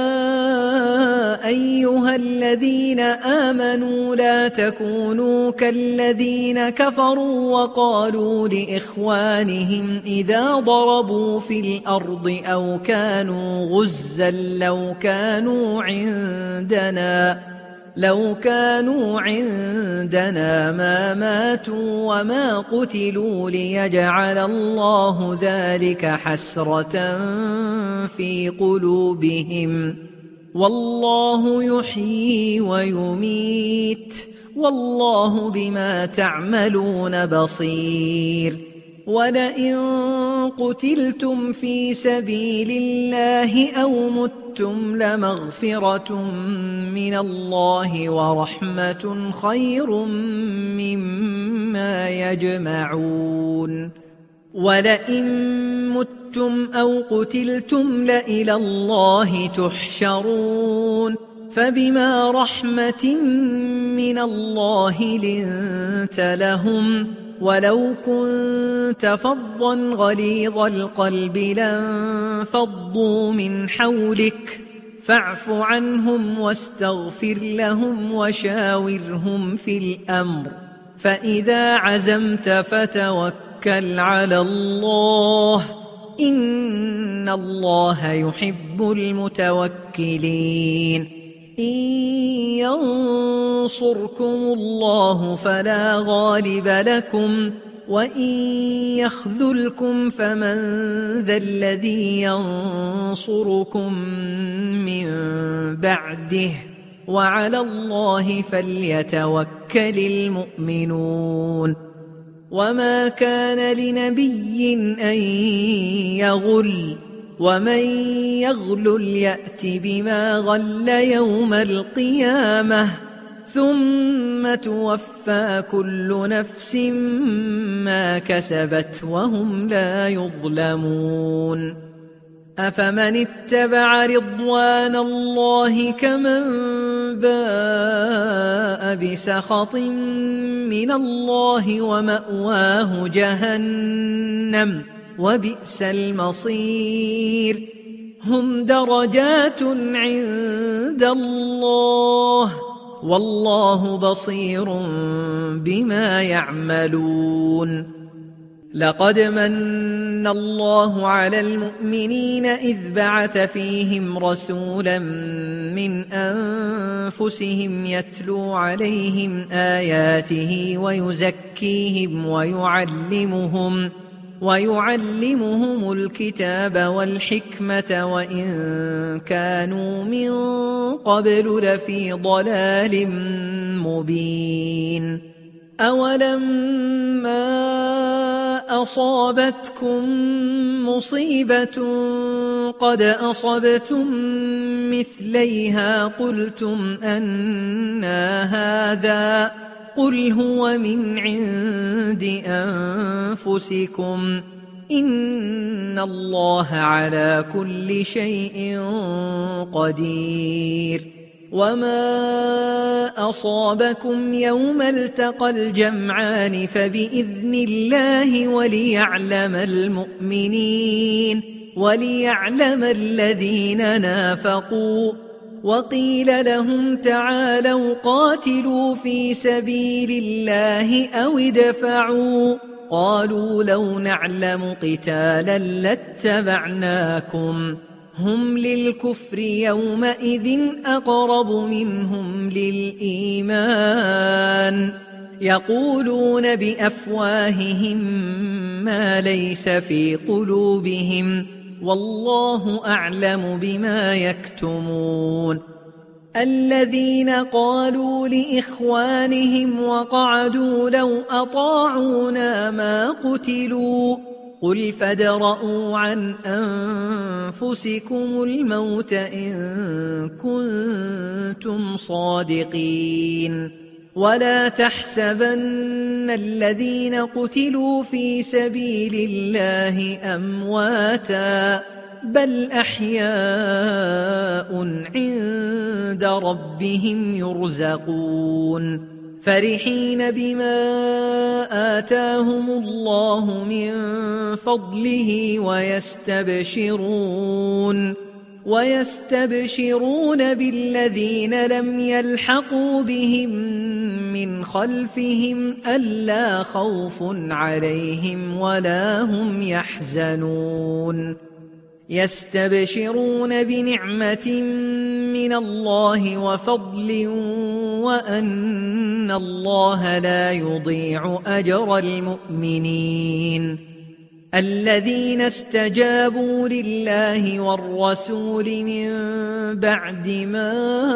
أيها الذين آمنوا لا تكونوا كالذين كفروا وقالوا لإخوانهم إذا ضربوا في الأرض أو كانوا غزا لو كانوا عندنا لو كانوا عندنا ما ماتوا وما قتلوا ليجعل الله ذلك حسرة في قلوبهم والله يحيي ويميت والله بما تعملون بصير. ولئن قتلتم في سبيل الله أو متم لمغفرة من الله ورحمة خير مما يجمعون. ولئن متم أو قتلتم لإلى الله تحشرون. فبما رحمة من الله لنت لهم ولو كنت فظا غليظ القلب لانفضوا من حولك فاعف عنهم واستغفر لهم وشاورهم في الأمر فإذا عزمت فتوكل على الله إن الله يحب المتوكلين. إن ينصركم الله فلا غالب لكم وإن يخذلكم فمن ذا الذي ينصركم من بعده وعلى الله فليتوكل المؤمنون. وما كان لنبي أن يغل ومن يغلل يأت بما غل يوم القيامة ثم توفى كل نفس ما كسبت وهم لا يظلمون. أفمن اتبع رضوان الله كمن باء بسخط من الله ومأواه جهنم وبئس المصير. هم درجات عند الله والله بصير بما يعملون. لقد من الله على المؤمنين إذ بعث فيهم رسولا من أنفسهم يتلو عليهم آياته ويزكيهم ويعلمهم ويعلمهم الكتاب والحكمة وإن كانوا من قبل لفي ضلال مبين. أولما أصابتكم مصيبة قد أصبتم مثليها قلتم أنى هذا قل هو من عند أنفسكم إن الله على كل شيء قدير. وما أصابكم يوم التقى الجمعان فبإذن الله وليعلم المؤمنين وليعلم الذين نافقوا. وقيل لهم تعالوا قاتلوا في سبيل الله أو ادفعوا قالوا لو نعلم قتالا لاتبعناكم هم للكفر يومئذ أقرب منهم للإيمان يقولون بأفواههم ما ليس في قلوبهم والله أعلم بما يكتمون. الذين قالوا لإخوانهم وقعدوا لو أطاعونا ما قتلوا قل فادرءوا عن أنفسكم الموت إن كنتم صادقين. ولا تحسبن الذين قتلوا في سبيل الله أمواتا بل أحياء عند ربهم يرزقون فرحين بما آتاهم الله من فضله ويستبشرون ويستبشرون بالذين لم يلحقوا بهم من خلفهم ألا خوف عليهم ولا هم يحزنون يستبشرون بنعمة من الله وفضل وأن الله لا يضيع أجر المؤمنين الذين استجابوا لله والرسول من بعد ما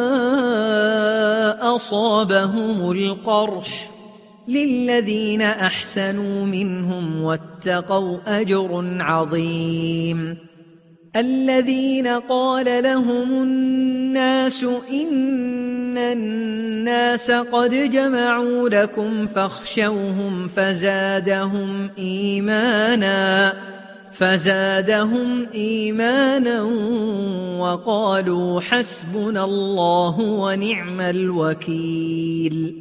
أصابهم القرح للذين أحسنوا منهم واتقوا أجر عظيم الذين قال لهم الناس إن الناس قد جمعوا لكم فاخشوهم فزادهم إيمانا فزادهم إيمانا وقالوا حسبنا الله ونعم الوكيل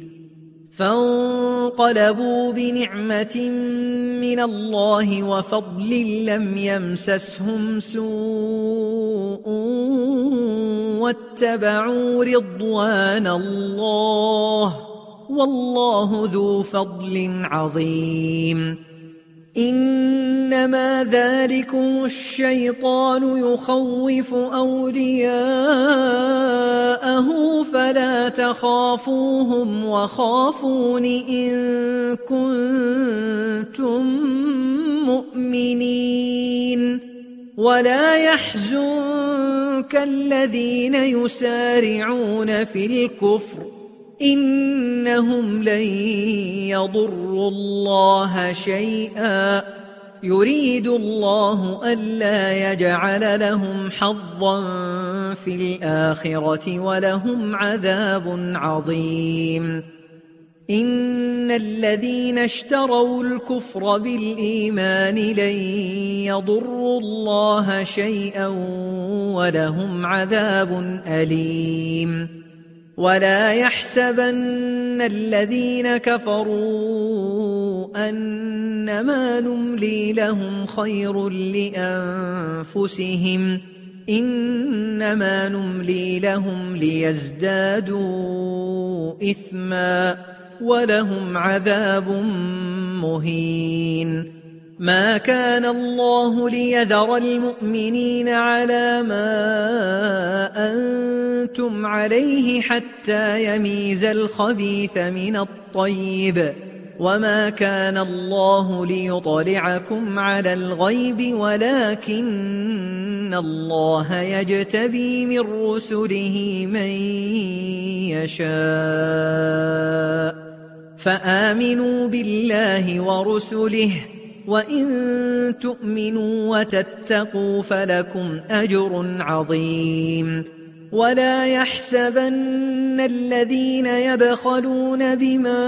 فانقلبوا بنعمة من الله وفضل لم يمسسهم سوء واتبعوا رضوان الله والله ذو فضل عظيم إنما ذلكم الشيطان يخوف أولياءه فلا تخافوهم وخافون إن كنتم مؤمنين ولا يحزنك الذين يسارعون في الكفر إنهم لن يضروا الله شيئا يريد الله ألا يجعل لهم حظا في الآخرة ولهم عذاب عظيم إن الذين اشتروا الكفر بالإيمان لن يضروا الله شيئا ولهم عذاب أليم ولا يحسبن الذين كفروا أنما نملي لهم خير لأنفسهم إنما نملي لهم ليزدادوا إثما ولهم عذاب مهين ما كان الله ليذر المؤمنين على ما أنتم عليه حتى يميز الخبيث من الطيب وما كان الله ليطلعكم على الغيب ولكن الله يجتبي من رسله من يشاء فآمنوا بالله ورسله وإن تؤمنوا وتتقوا فلكم أجر عظيم ولا يحسبن الذين يبخلون بما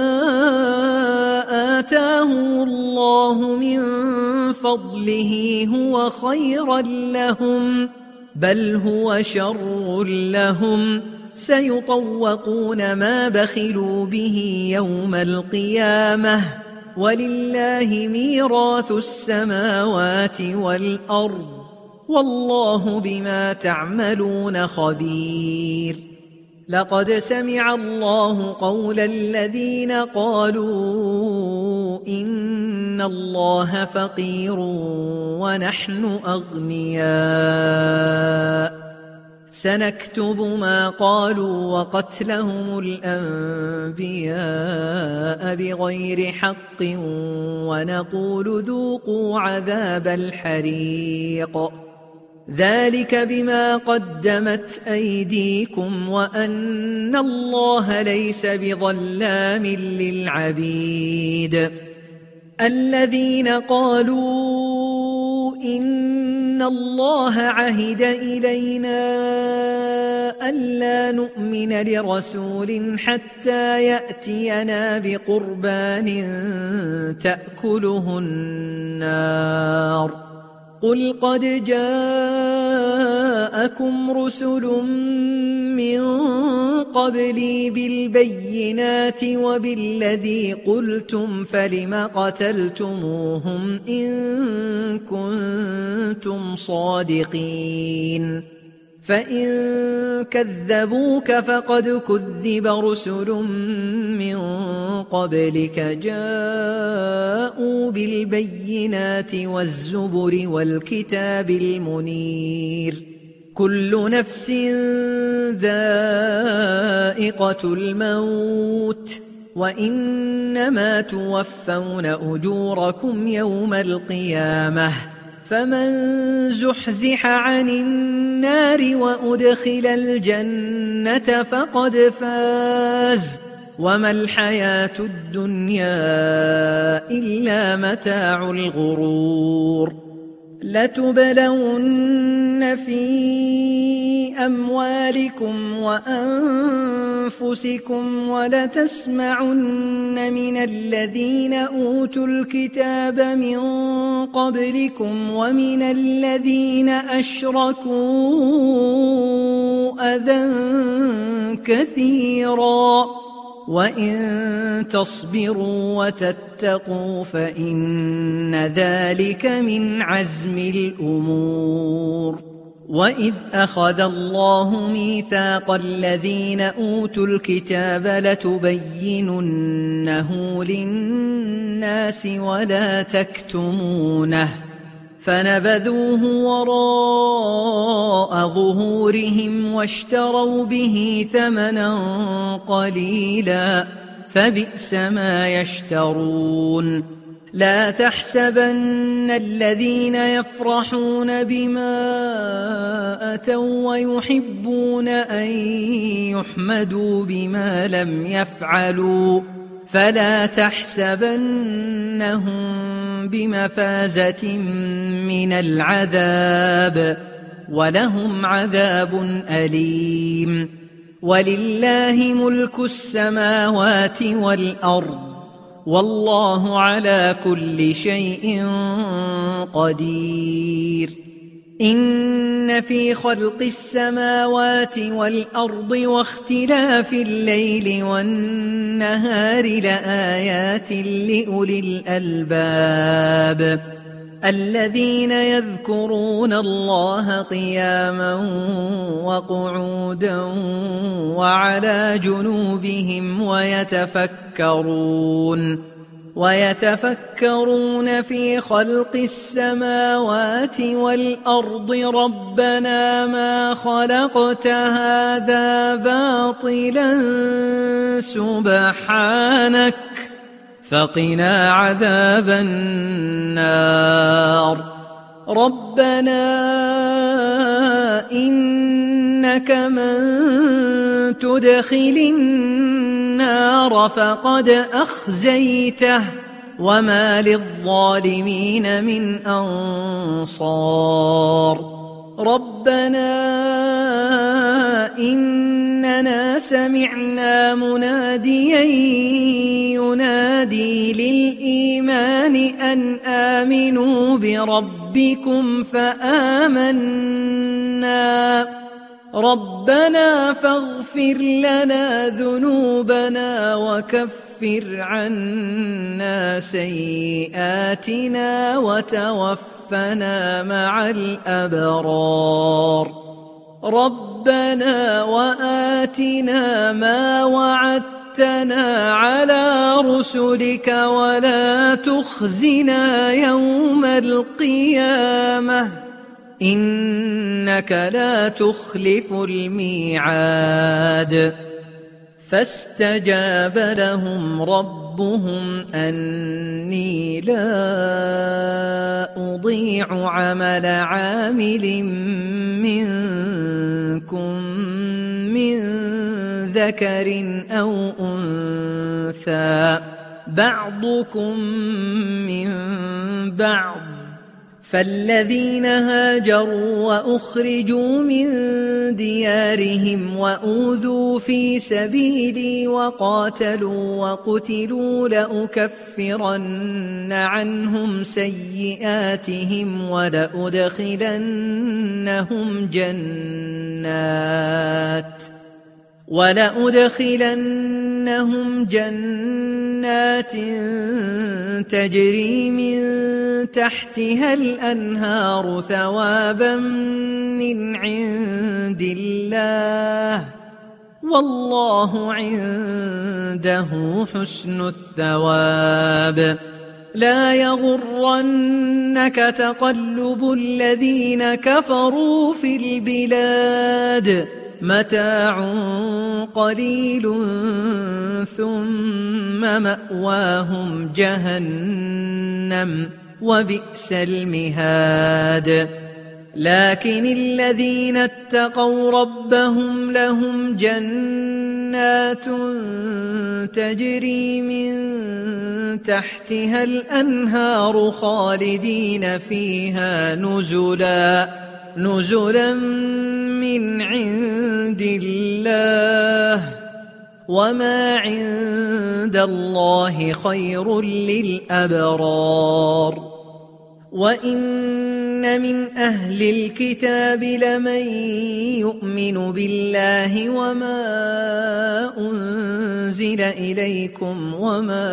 آتاهم الله من فضله هو خيرا لهم بل هو شر لهم سيطوقون ما بخلوا به يوم القيامة ولله ميراث السماوات والأرض والله بما تعملون خبير لقد سمع الله قول الذين قالوا إن الله فقير ونحن أغنياء سنكتب ما قالوا وقتلهم الأنبياء بغير حق ونقول ذوقوا عذاب الحريق ذلك بما قدمت أيديكم وأن الله ليس بظلام للعبيد الذين قالوا إن الله عهد إلينا ألا نؤمن لرسول حتى يأتينا بقربان تأكله النار قل قد جاءكم رسل من قبلي بالبينات وبالذي قلتم فلم قتلتموهم إن كنتم صادقين فإن كذبوك فقد كذب رسل من قبلك جاءوا بالبينات والزبر والكتاب المنير كل نفس ذائقة الموت وإنما توفون أجوركم يوم القيامة فمن زحزح عن النار وأدخل الجنة فقد فاز وما الحياة الدنيا إلا متاع الغرور لتبلون في أموالكم وأنفسكم ولتسمعن من الذين أوتوا الكتاب من قبلكم ومن الذين أشركوا أذى كثيرا وإن تصبروا وتتقوا فإن ذلك من عزم الأمور وإذ أخذ الله ميثاق الذين أوتوا الكتاب لتبيننه للناس ولا تكتمونه فنبذوه وراء ظهورهم واشتروا به ثمنا قليلا فبئس ما يشترون لا تحسبن الذين يفرحون بما أتوا ويحبون أن يحمدوا بما لم يفعلوا فلا تحسبنهم بمفازة من العذاب ولهم عذاب أليم ولله ملك السماوات والأرض والله على كل شيء قدير إن في خلق السماوات والأرض واختلاف الليل والنهار لآيات لأولي الألباب الذين يذكرون الله قياما وقعودا وعلى جنوبهم ويتفكرون ويتفكرون في خلق السماوات والأرض ربنا ما خلقت هذا باطلا سبحانك فقنا عذاب النار ربنا إنك من تدخل النار فقد أخزيته وما للظالمين من أنصار ربنا إننا سمعنا مناديا ينادي للإيمان أن آمنوا بربكم فآمنا ربنا فاغفر لنا ذنوبنا وكفر عنا سيئاتنا وتوفنا مع الأبرار ربنا وآتنا ما وعدتنا على رسلك ولا تخزنا يوم القيامة إنك لا تخلف الميعاد فاستجاب لهم ربهم أني لا أضيع عمل عامل منكم من ذكر أو أنثى بعضكم من بعض فالذين هاجروا وأخرجوا من ديارهم وأوذوا في سبيلي وقاتلوا وقتلوا لأكفرن عنهم سيئاتهم ولأدخلنهم جنات ولأدخلنهم جنات تجري من تحتها الأنهار ثوابا من عند الله والله عنده حسن الثواب. لا يغرنك تقلب الذين كفروا في البلاد متاع قليل ثم مأواهم جهنم وبئس المهاد. لكن الذين اتقوا ربهم لهم جنات تجري من تحتها الأنهار خالدين فيها نزلا نزلا من عند الله وما عند الله خير للأبرار. وإن من أهل الكتاب لمن يؤمن بالله وما أنزل إليكم وما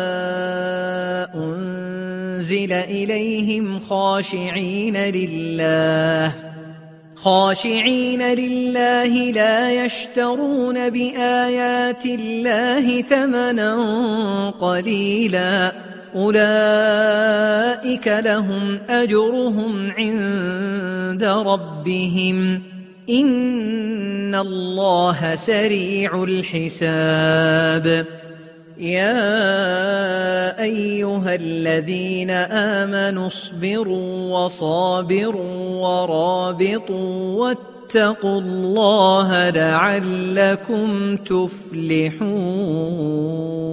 أنزل إليهم خاشعين لله خاشعين لله لا يشترون بآيات الله ثمنا قليلا أولئك لهم أجرهم عند ربهم إن الله سريع الحساب. يا أيها الذين آمنوا اصبروا وصابروا ورابطوا واتقوا الله لعلكم تفلحون.